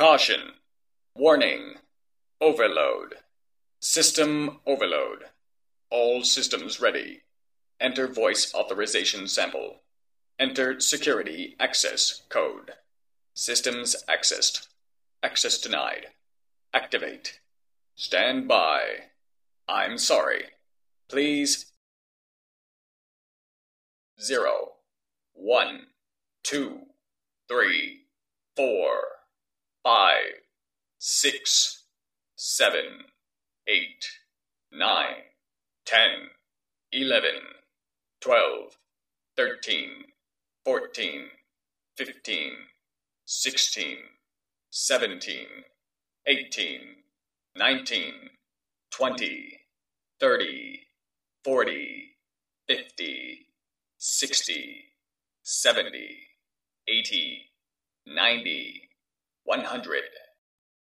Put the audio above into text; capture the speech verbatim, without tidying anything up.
Caution. Warning. Overload. System overload. All systems ready. Enter voice authorization sample. Enter security access code. Systems accessed. Access denied. Activate. Stand by. I'm sorry. Please. Zero. One. Two. Three. Four. Five. Six. Seven. Eight. Nine. Ten. Eleven. Twelve. Thirteen. Fourteen. Fifteen. Sixteen. Seventeen. Eighteen. Nineteen. Twenty. Thirty. Forty. Fifty. Sixty. Seventy. Eighty. Ninety. One hundred.